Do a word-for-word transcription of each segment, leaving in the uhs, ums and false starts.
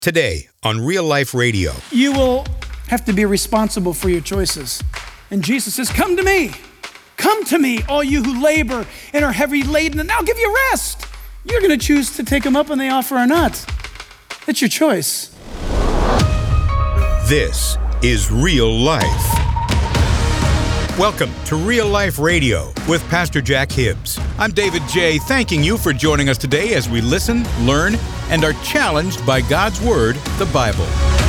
Today on Real Life Radio. You will have to be responsible for your choices. And Jesus says, come to me. Come to me, all you who labor and are heavy laden, and I'll give you rest. You're going to choose to take them up on the offer or not. It's your choice. This is Real Life. Welcome to Real Life Radio with Pastor Jack Hibbs. I'm David J., thanking you for joining us today as we listen, learn, and are challenged by God's Word, the Bible.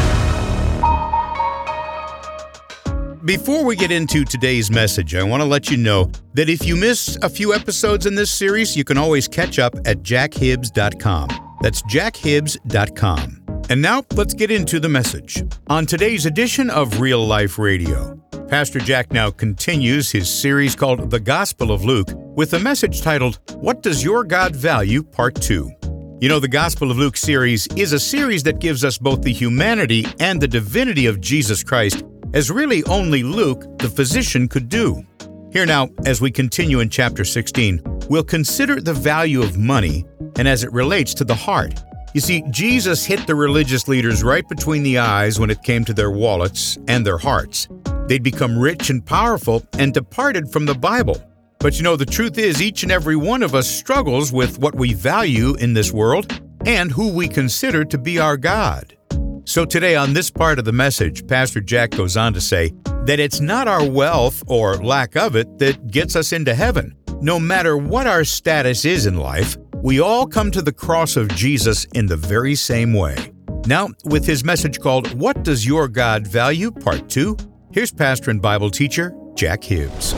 Before we get into today's message, I want to let you know that if you missed a few episodes in this series, you can always catch up at jack hibbs dot com. That's jack hibbs dot com. And now, let's get into the message. On today's edition of Real Life Radio, Pastor Jack now continues his series called The Gospel of Luke with a message titled, What Does Your God Value? Part two. You know, the Gospel of Luke series is a series that gives us both the humanity and the divinity of Jesus Christ, as really only Luke, the physician, could do. Here now, as we continue in chapter sixteen, we'll consider the value of money and as it relates to the heart. You see, Jesus hit the religious leaders right between the eyes when it came to their wallets and their hearts. They'd become rich and powerful and departed from the Bible. But you know, the truth is each and every one of us struggles with what we value in this world and who we consider to be our God. So today on this part of the message, Pastor Jack goes on to say that it's not our wealth or lack of it that gets us into heaven. No matter what our status is in life, we all come to the cross of Jesus in the very same way. Now, with his message called, What Does Your God Value? Part two, here's pastor and Bible teacher, Jack Hibbs.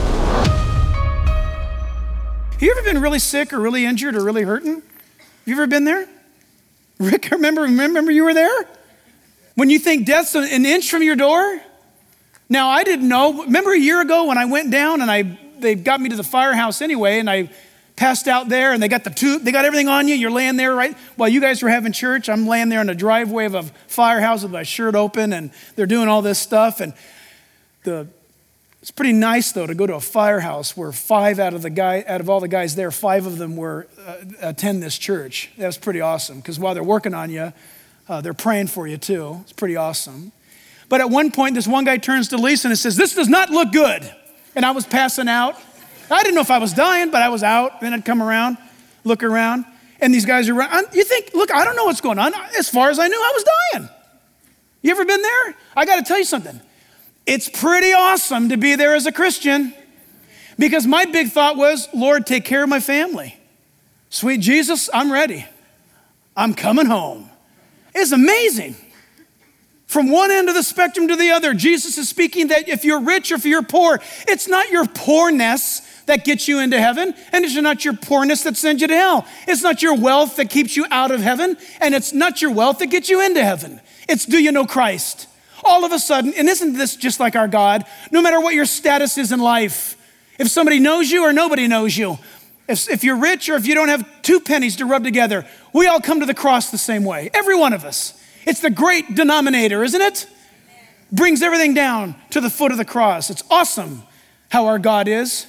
Have you ever been really sick or really injured or really hurting? Have you ever been there? Rick, remember, remember you were there? When you think death's an inch from your door? Now, I didn't know. Remember a year ago when I went down and I they got me to the firehouse anyway, and I passed out there, and they got the tube, they got everything on you. You're laying there, right? While you guys were having church, I'm laying there in the driveway of a firehouse with my shirt open, and they're doing all this stuff. And the it's pretty nice, though, to go to a firehouse where five out of the guy, out of all the guys there, five of them were uh, attend this church. That was pretty awesome, because while they're working on you, uh, they're praying for you, too. It's pretty awesome. But at one point, this one guy turns to Lisa and says, this does not look good. And I was passing out. I didn't know if I was dying, but I was out. Then I'd come around, look around, and these guys are around. You think, look, I don't know what's going on. As far as I knew, I was dying. You ever been there? I got to tell you something. It's pretty awesome to be there as a Christian, because my big thought was, Lord, take care of my family. Sweet Jesus, I'm ready. I'm coming home. It's amazing. From one end of the spectrum to the other, Jesus is speaking that if you're rich or if you're poor, it's not your poorness that gets you into heaven, and it's not your poorness that sends you to hell. It's not your wealth that keeps you out of heaven, and it's not your wealth that gets you into heaven. It's, do you know Christ? All of a sudden, and isn't this just like our God? No matter what your status is in life, if somebody knows you or nobody knows you, if, if you're rich or if you don't have two pennies to rub together, we all come to the cross the same way, every one of us. It's the great denominator, isn't it? Brings everything down to the foot of the cross. It's awesome how our God is.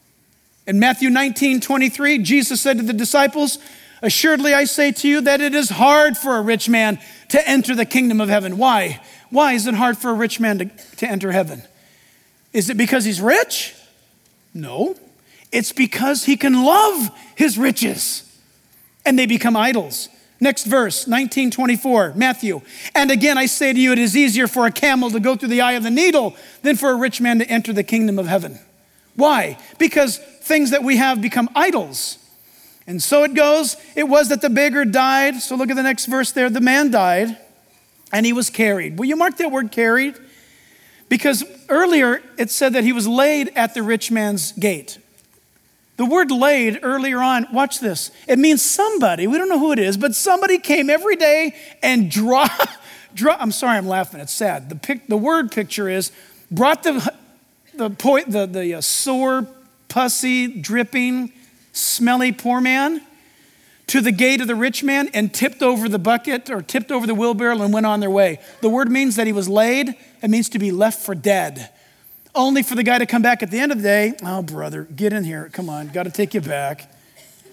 In Matthew nineteen twenty-three, Jesus said to the disciples, assuredly I say to you that it is hard for a rich man to enter the kingdom of heaven. Why? Why is it hard for a rich man to, to enter heaven? Is it because he's rich? No. It's because he can love his riches and they become idols. Next verse, nineteen twenty-four, Matthew. And again, I say to you, it is easier for a camel to go through the eye of the needle than for a rich man to enter the kingdom of heaven. Why? Because things that we have become idols. And so it goes, it was that the beggar died. So look at the next verse there. The man died and he was carried. Will you mark that word carried? Because earlier it said that he was laid at the rich man's gate. The word laid earlier on, watch this. It means somebody, we don't know who it is, but somebody came every day and draw, draw I'm sorry, I'm laughing, it's sad. The pic, the word picture is, brought the, the, the, the uh, sore, pussy, dripping, smelly poor man to the gate of the rich man and tipped over the bucket or tipped over the wheelbarrow and went on their way. The word means that he was laid. It means to be left for dead. Only for the guy to come back at the end of the day. Oh, brother, get in here. Come on, got to take you back.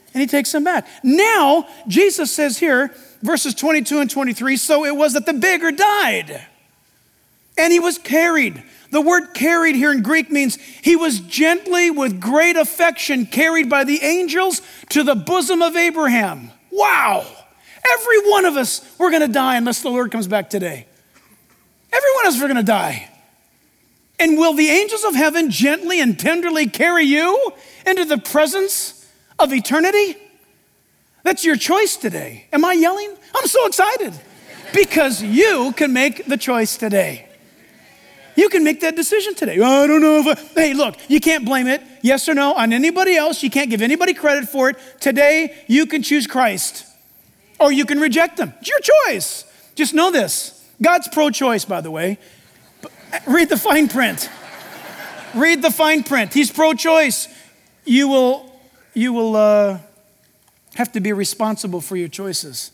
And he takes them back. Now, Jesus says here, verses twenty-two and twenty-three, so it was that the beggar died. And he was carried. The word carried here in Greek means he was gently, with great affection, carried by the angels to the bosom of Abraham. Wow. Every one of us, we're going to die unless the Lord comes back today. Every one of us, we're going to die. And will the angels of heaven gently and tenderly carry you into the presence of eternity? That's your choice today. Am I yelling? I'm so excited because you can make the choice today. You can make that decision today. I don't know if I, hey, look, you can't blame it, yes or no, on anybody else. You can't give anybody credit for it. Today, you can choose Christ or you can reject him. It's your choice. Just know this. God's pro-choice, by the way. Read the fine print. Read the fine print. He's pro-choice. You will, you will uh, have to be responsible for your choices.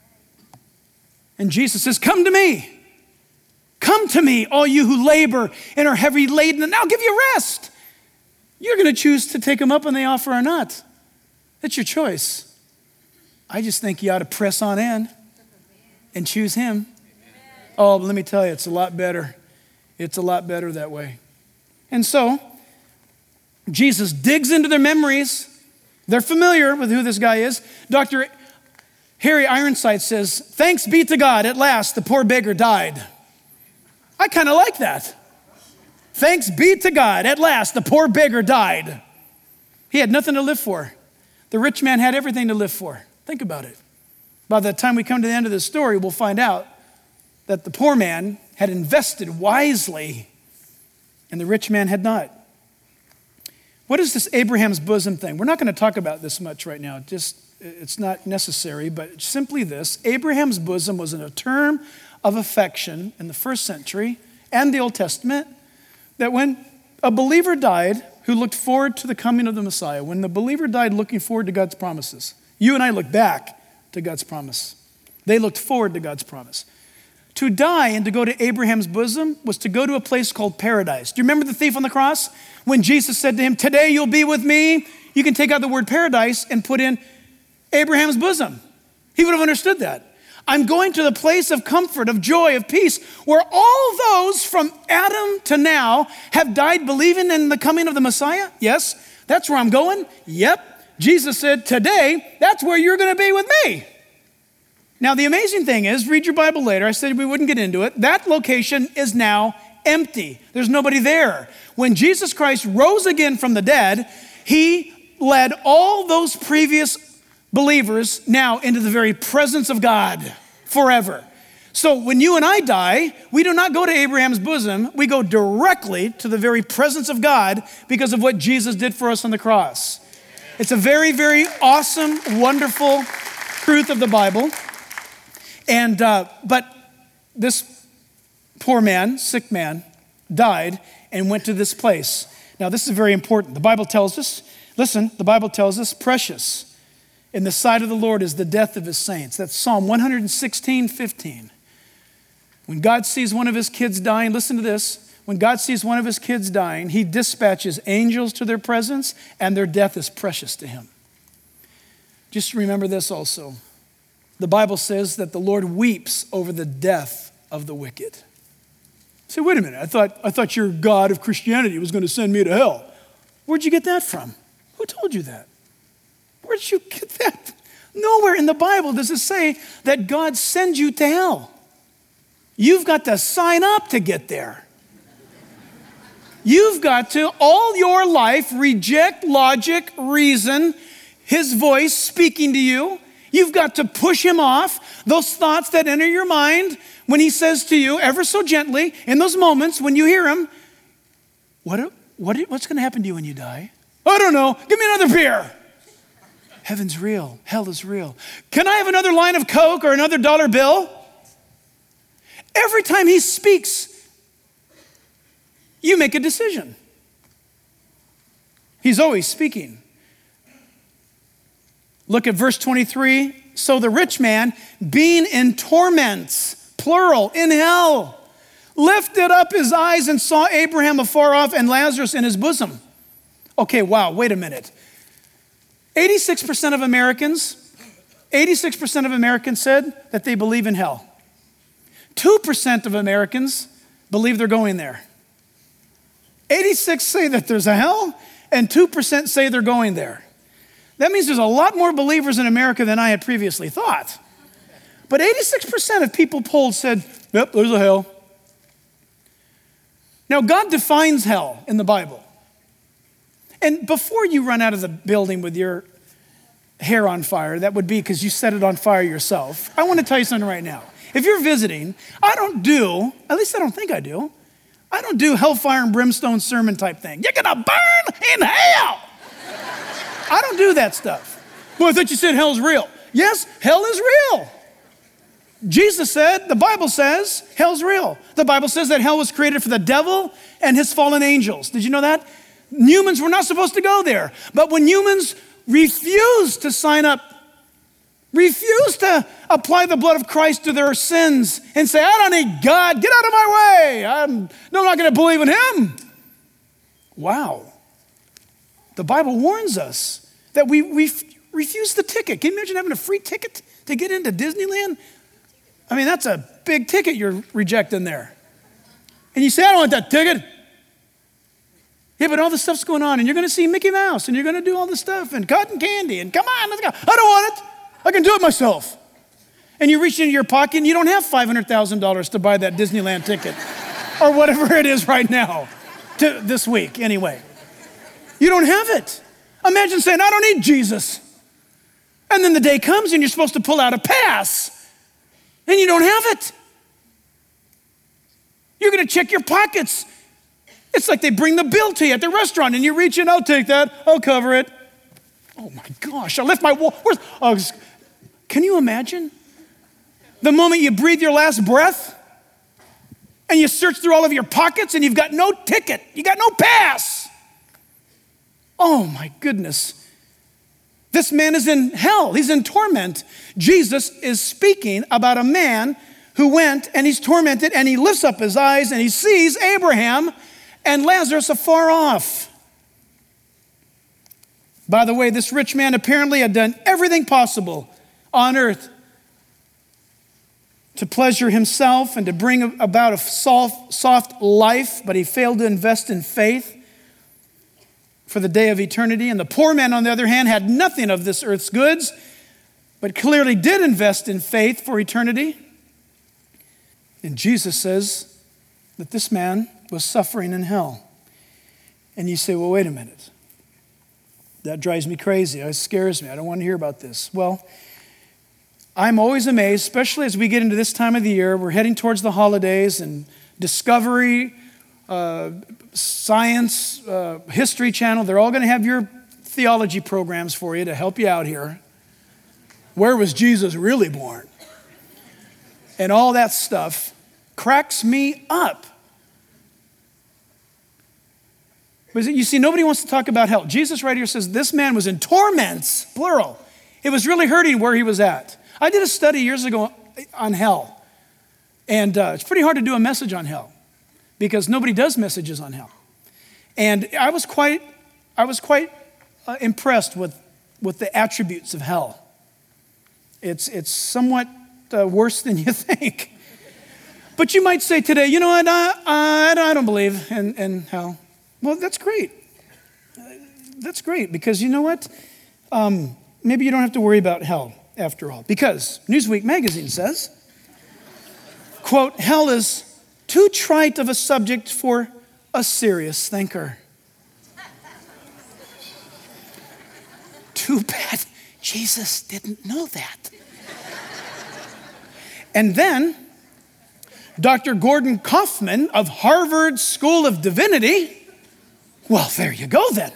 And Jesus says, come to me. Come to me, all you who labor and are heavy laden, and I'll give you rest. You're going to choose to take them up on the offer or not. That's your choice. I just think you ought to press on in and choose him. Oh, but let me tell you, it's a lot better. It's a lot better that way. And so, Jesus digs into their memories. They're familiar with who this guy is. Doctor Harry Ironside says, thanks be to God, at last the poor beggar died. I kind of like that. Thanks be to God, at last the poor beggar died. He had nothing to live for. The rich man had everything to live for. Think about it. By the time we come to the end of this story, we'll find out that the poor man had invested wisely and the rich man had not. What is this Abraham's bosom thing? We're not going to talk about this much right now. Just, it's not necessary, but simply this. Abraham's bosom was a term of affection in the first century and the Old Testament, that when a believer died who looked forward to the coming of the Messiah, when the believer died looking forward to God's promises, you and I look back to God's promise. They looked forward to God's promise. To die and to go to Abraham's bosom was to go to a place called paradise. Do you remember the thief on the cross? When Jesus said to him, today you'll be with me, you can take out the word paradise and put in Abraham's bosom. He would have understood that. I'm going to the place of comfort, of joy, of peace, where all those from Adam to now have died believing in the coming of the Messiah. Yes, that's where I'm going. Yep. Jesus said, today, that's where you're going to be with me. Now, the amazing thing is, read your Bible later. I said we wouldn't get into it. That location is now empty. There's nobody there. When Jesus Christ rose again from the dead, he led all those previous believers now into the very presence of God forever. So when you and I die, we do not go to Abraham's bosom. We go directly to the very presence of God because of what Jesus did for us on the cross. It's a very, very awesome, wonderful truth of the Bible. And uh, but this poor man, sick man, died and went to this place. Now this is very important. The Bible tells us, listen, the Bible tells us, precious in the sight of the Lord is the death of his saints. That's Psalm one sixteen, fifteen. When God sees one of his kids dying, listen to this. When God sees one of his kids dying, he dispatches angels to their presence, and their death is precious to him. Just remember this also. The Bible says that the Lord weeps over the death of the wicked. Say, wait a minute, I thought, I thought your God of Christianity was going to send me to hell. Where'd you get that from? Who told you that? Where did you get that? Nowhere in the Bible does it say that God sends you to hell. You've got to sign up to get there. You've got to, all your life, reject logic, reason, his voice speaking to you. You've got to push him off. Those thoughts that enter your mind when he says to you, ever so gently, in those moments when you hear him, what, what, what's going to happen to you when you die? I don't know. Give me another beer. Heaven's real. Hell is real. Can I have another line of Coke or another dollar bill? Every time he speaks, you make a decision. He's always speaking. Look at verse twenty-three. So the rich man, being in torments, plural, in hell, lifted up his eyes and saw Abraham afar off and Lazarus in his bosom. Okay, wow, wait a minute. eighty-six percent of Americans, eighty-six percent of Americans said that they believe in hell. two percent of Americans believe they're going there. eighty-six say that there's a hell, and two percent say they're going there. That means there's a lot more believers in America than I had previously thought. But eighty-six percent of people polled said, yep, there's a hell. Now, God defines hell in the Bible. And before you run out of the building with your hair on fire, that would be because you set it on fire yourself. I want to tell you something right now. If you're visiting, I don't do, at least I don't think I do, I don't do hellfire and brimstone sermon type thing. You're going to burn in hell. I don't do that stuff. Well, I thought you said hell's real. Yes, hell is real. Jesus said, the Bible says, hell's real. The Bible says that hell was created for the devil and his fallen angels. Did you know that? Humans were not supposed to go there. But when humans refused to sign up, refused to apply the blood of Christ to their sins and say, I don't need God, get out of my way. I'm, no, I'm not going to believe in him. Wow. The Bible warns us that we, we refuse the ticket. Can you imagine having a free ticket to get into Disneyland? I mean, that's a big ticket you're rejecting there. And you say, I don't want that ticket. Yeah, but all this stuff's going on, and you're going to see Mickey Mouse, and you're going to do all this stuff, and cotton candy, and come on, let's go. I don't want it. I can do it myself. And you reach into your pocket, and you don't have five hundred thousand dollars to buy that Disneyland ticket, or whatever it is right now, to this week, anyway. You don't have it. Imagine saying, I don't need Jesus. And then the day comes, and you're supposed to pull out a pass, and you don't have it. You're going to check your pockets. It's like they bring the bill to you at the restaurant, and you reach in, I'll take that, I'll cover it. Oh my gosh, I left my wall. Where's, oh, can you imagine? The moment you breathe your last breath, and you search through all of your pockets, and you've got no ticket, you got no pass. Oh my goodness. This man is in hell, he's in torment. Jesus is speaking about a man who went and he's tormented, and he lifts up his eyes and he sees Abraham and Lazarus afar off. By the way, this rich man apparently had done everything possible on earth to pleasure himself and to bring about a soft, soft life, but he failed to invest in faith for the day of eternity. And the poor man, on the other hand, had nothing of this earth's goods, but clearly did invest in faith for eternity. And Jesus says that this man was suffering in hell. And you say, well, wait a minute. That drives me crazy. It scares me. I don't want to hear about this. Well, I'm always amazed, especially as we get into this time of the year. We're heading towards the holidays, and Discovery, uh, Science, uh, History Channel, they're all going to have your theology programs for you to help you out here. Where was Jesus really born? And all that stuff cracks me up. But you see, nobody wants to talk about hell. Jesus right here says this man was in torments, plural. It was really hurting where he was at. I did a study years ago on hell. And uh, it's pretty hard to do a message on hell because nobody does messages on hell. And I was quite, I was quite uh, impressed with, with the attributes of hell. It's, it's somewhat uh, worse than you think. But you might say today, you know what, I, I, I don't believe in, in hell. Well, that's great. Uh, that's great because you know what? Um, maybe you don't have to worry about hell after all. Because Newsweek magazine says, quote, hell is too trite of a subject for a serious thinker. Too bad Jesus didn't know that. And then Doctor Gordon Kaufman of Harvard School of Divinity, well, there you go then,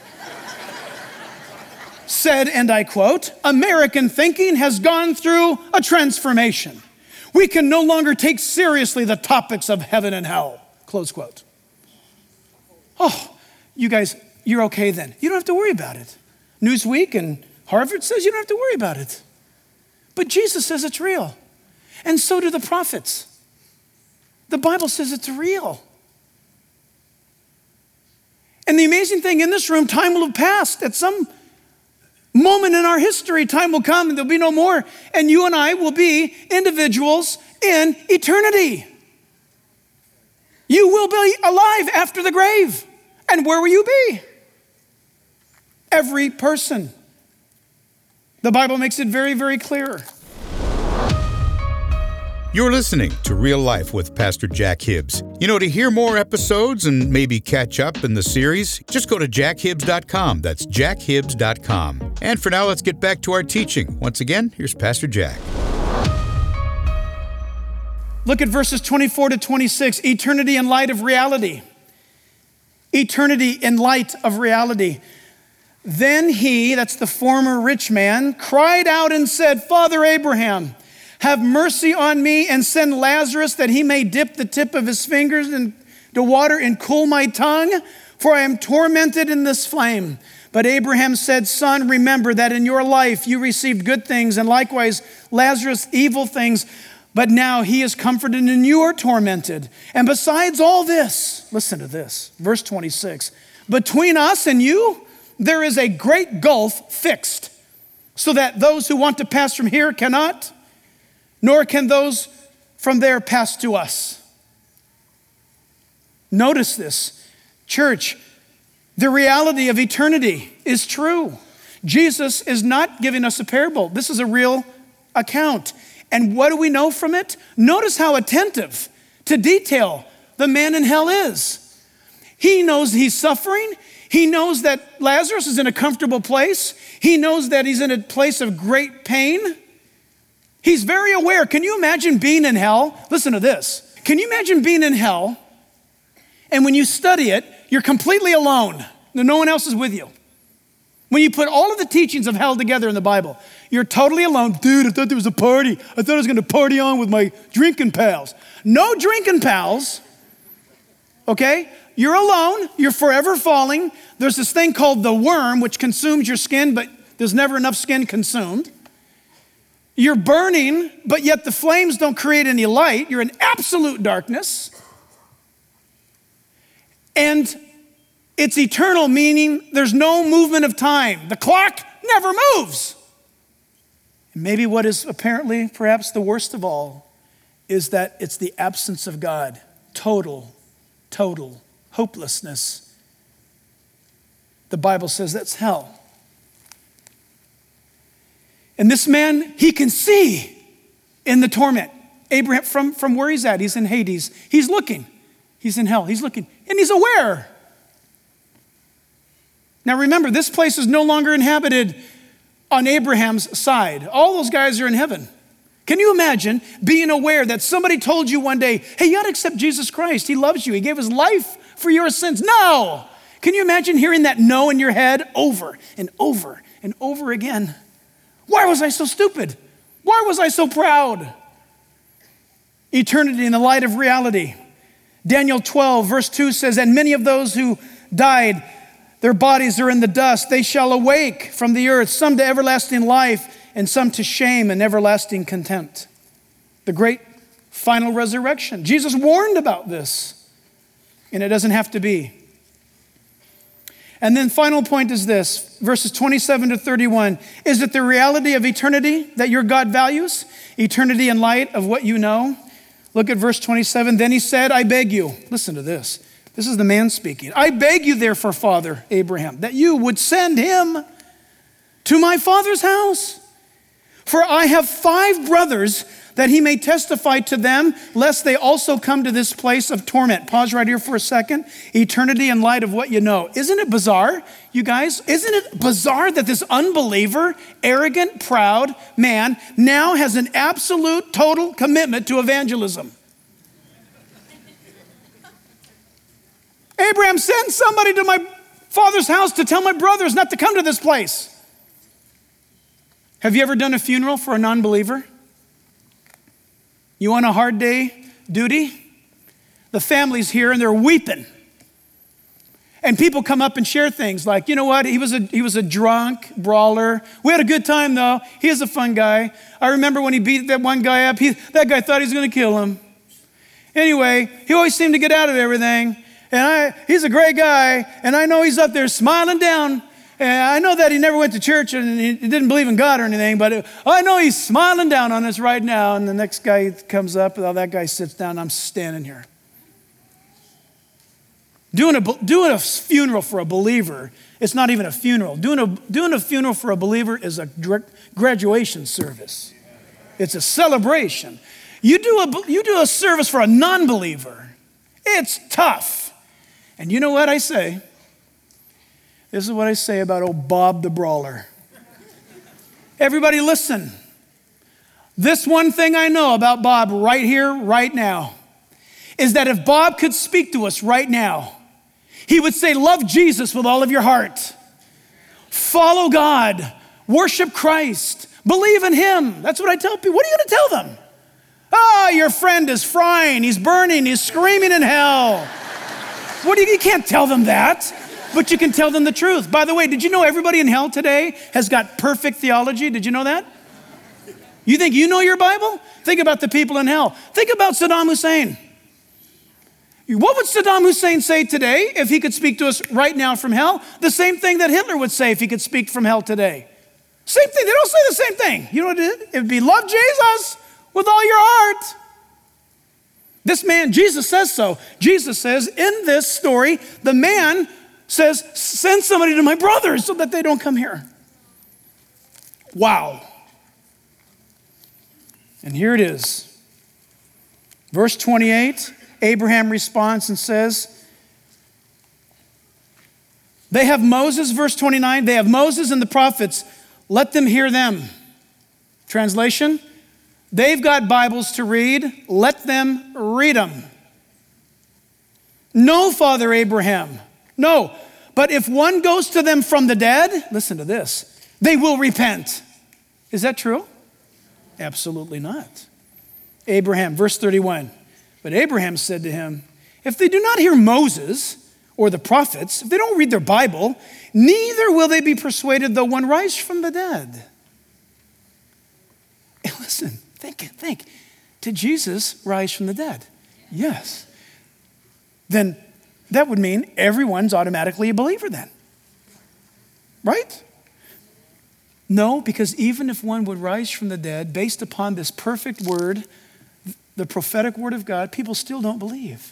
said, and I quote, American thinking has gone through a transformation. We can no longer take seriously the topics of heaven and hell, close quote. Oh, you guys, you're okay then. You don't have to worry about it. Newsweek and Harvard says you don't have to worry about it. But Jesus says it's real. And so do the prophets. The Bible says it's real. And the amazing thing in this room, time will have passed at some moment in our history. Time will come and there'll be no more. And you and I will be individuals in eternity. You will be alive after the grave. And where will you be? Every person. The Bible makes it very, very clear. You're listening to Real Life with Pastor Jack Hibbs. You know, to hear more episodes and maybe catch up in the series, just go to jack hibbs dot com. That's jack hibbs dot com. And for now, let's get back to our teaching. Once again, here's Pastor Jack. Look at verses twenty-four to twenty-six. Eternity in light of reality. Eternity in light of reality. Then he, that's the former rich man, cried out and said, Father Abraham, have mercy on me and send Lazarus that he may dip the tip of his fingers into water and cool my tongue, for I am tormented in this flame. But Abraham said, Son, remember that in your life you received good things, and likewise Lazarus evil things, but now he is comforted and you are tormented. And besides all this, listen to this, verse twenty-six, between us and you, there is a great gulf fixed, so that those who want to pass from here cannot, nor can those from there pass to us. Notice this, church, the reality of eternity is true. Jesus is not giving us a parable. This is a real account. And what do we know from it? Notice how attentive to detail the man in hell is. He knows he's suffering. He knows that Lazarus is in a comfortable place. He knows that he's in a place of great pain. He's very aware. Can you imagine being in hell? Listen to this. Can you imagine being in hell, and when you study it, you're completely alone. No one else is with you. When you put all of the teachings of hell together in the Bible, you're totally alone. Dude, I thought there was a party. I thought I was going to party on with my drinking pals. No drinking pals, okay? You're alone. You're forever falling. There's this thing called the worm, which consumes your skin, but there's never enough skin consumed. You're burning, but yet the flames don't create any light. You're in absolute darkness. And it's eternal, meaning there's no movement of time. The clock never moves. And maybe what is apparently perhaps the worst of all is that it's the absence of God. Total, total hopelessness. The Bible says that's hell. And this man, he can see in the torment. Abraham, from, from where he's at, he's in Hades. He's looking. He's in hell. He's looking. And he's aware. Now remember, this place is no longer inhabited on Abraham's side. All those guys are in heaven. Can you imagine being aware that somebody told you one day, hey, you ought to accept Jesus Christ. He loves you. He gave his life for your sins. No. Can you imagine hearing that no in your head over and over and over again? Why was I so stupid? Why was I so proud? Eternity in the light of reality. Daniel twelve, verse two says, and many of those who died, their bodies are in the dust. They shall awake from the earth, some to everlasting life, and some to shame and everlasting contempt. The great final resurrection. Jesus warned about this, and it doesn't have to be. And then final point is this, verses twenty-seven to thirty-one. Is it the reality of eternity that your God values? Eternity in light of what you know? Look at verse twenty-seven. Then he said, I beg you, listen to this. This is the man speaking. I beg you therefore, Father Abraham, that you would send him to my father's house. For I have five brothers, that he may testify to them, lest they also come to this place of torment. Pause right here for a second. Eternity in light of what you know. Isn't it bizarre, you guys? Isn't it bizarre that this unbeliever, arrogant, proud man now has an absolute, total commitment to evangelism? Abraham, send somebody to my father's house to tell my brothers not to come to this place. Have you ever done a funeral for a non-believer? You want a hard day duty? The family's here and they're weeping. And people come up and share things like, you know what, he was a he was a drunk brawler. We had a good time though. He is a fun guy. I remember when he beat that one guy up, he, that guy thought he was gonna kill him. Anyway, he always seemed to get out of everything. And I, he's a great guy, and I know he's up there smiling down And I know that he never went to church and he didn't believe in God or anything, but I know he's smiling down on us right now. And the next guy comes up, and that guy sits down, and I'm standing here. Doing a, doing a funeral for a believer, it's not even a funeral. Doing a, doing a funeral for a believer is a graduation service. It's a celebration. You do a, you do a service for a non-believer. It's tough. And you know what I say? This is what I say about old Bob the Brawler. Everybody listen. This one thing I know about Bob right here, right now, is that if Bob could speak to us right now, he would say, love Jesus with all of your heart. Follow God. Worship Christ. Believe in him. That's what I tell people. What are you going to tell them? Oh, your friend is frying. He's burning. He's screaming in hell. What do you, you can't tell them that. But you can tell them the truth. By the way, did you know everybody in hell today has got perfect theology? Did you know that? You think you know your Bible? Think about the people in hell. Think about Saddam Hussein. What would Saddam Hussein say today if he could speak to us right now from hell? The same thing that Hitler would say if he could speak from hell today. Same thing. They don't say the same thing. You know what it is? It would be love Jesus with all your heart. This man, Jesus says so. Jesus says in this story, the man says, send somebody to my brothers so that they don't come here. Wow. And here it is. Verse twenty-eight, Abraham responds and says, they have Moses, verse twenty-nine, they have Moses and the prophets. Let them hear them. Translation, they've got Bibles to read. Let them read them. No, Father Abraham. No, but if one goes to them from the dead, listen to this, they will repent. Is that true? Absolutely not. Abraham, verse thirty-one, but Abraham said to him, if they do not hear Moses or the prophets, if they don't read their Bible, neither will they be persuaded though one rise from the dead. And listen, think, think, did Jesus rise from the dead? Yes. Then that would mean everyone's automatically a believer then. Right? No, because even if one would rise from the dead based upon this perfect word, the prophetic word of God, people still don't believe.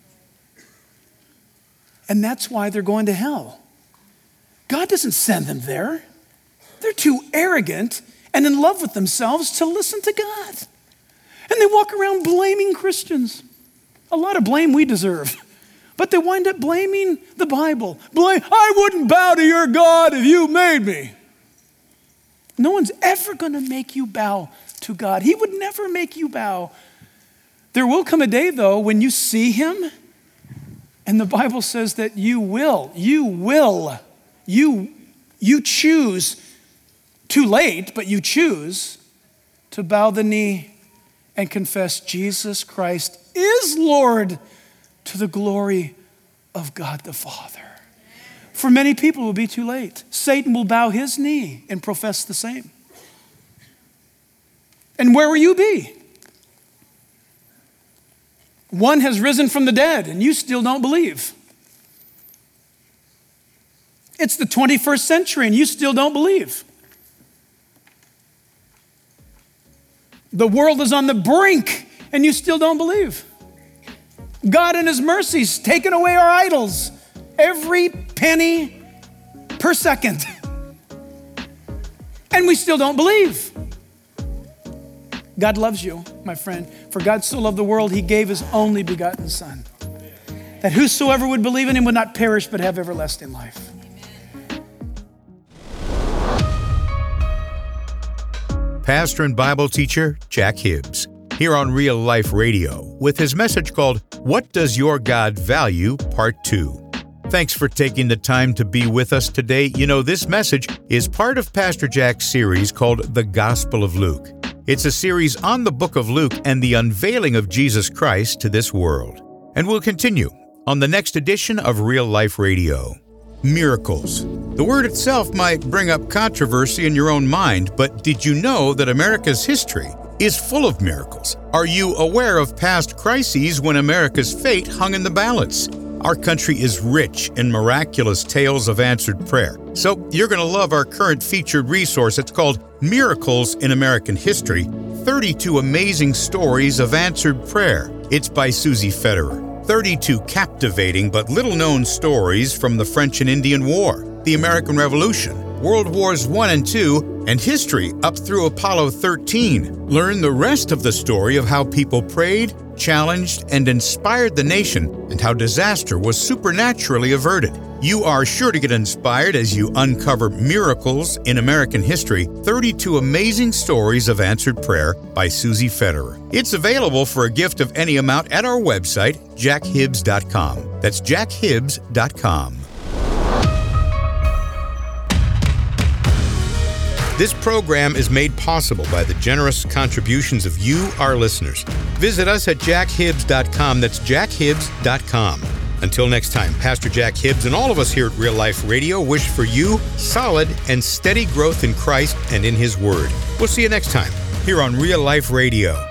And that's why they're going to hell. God doesn't send them there. They're too arrogant and in love with themselves to listen to God. And they walk around blaming Christians. A lot of blame we deserve. But they wind up blaming the Bible. Blame, I wouldn't bow to your God if you made me. No one's ever going to make you bow to God. He would never make you bow. There will come a day, though, when you see him, and the Bible says that you will, you will, you, you choose, too late, but you choose to bow the knee and confess Jesus Christ is Lord, to the glory of God the Father. For many people, it will be too late. Satan will bow his knee and profess the same. And where will you be? One has risen from the dead, and you still don't believe. It's the twenty-first century, and you still don't believe. The world is on the brink, and you still don't believe. God in his mercy's taken away our idols every penny per second. And we still don't believe. God loves you, my friend. For God so loved the world, he gave his only begotten Son, that whosoever would believe in him would not perish but have everlasting life. Pastor and Bible teacher Jack Hibbs, here on Real Life Radio, with his message called, What Does Your God Value? Part two. Thanks for taking the time to be with us today. You know, this message is part of Pastor Jack's series called The Gospel of Luke. It's a series on the book of Luke and the unveiling of Jesus Christ to this world. And we'll continue on the next edition of Real Life Radio. Miracles. The word itself might bring up controversy in your own mind, but did you know that America's history is full of miracles? Are you aware of past crises when America's fate hung in the balance? Our country is rich in miraculous tales of answered prayer. So you're going to love our current featured resource. It's called Miracles in American History, thirty-two Amazing Stories of Answered Prayer. It's by Susie Federer. thirty-two captivating but little-known stories from the French and Indian War, the American Revolution, World Wars One and Two, and history up through Apollo thirteen. Learn the rest of the story of how people prayed, challenged, and inspired the nation, and how disaster was supernaturally averted. You are sure to get inspired as you uncover Miracles in American History, thirty-two Amazing Stories of Answered Prayer by Susie Federer. It's available for a gift of any amount at our website, jack hibbs dot com. That's jack hibbs dot com. This program is made possible by the generous contributions of you, our listeners. Visit us at jack hibbs dot com. That's jack hibbs dot com. Until next time, Pastor Jack Hibbs and all of us here at Real Life Radio wish for you solid and steady growth in Christ and in His Word. We'll see you next time here on Real Life Radio.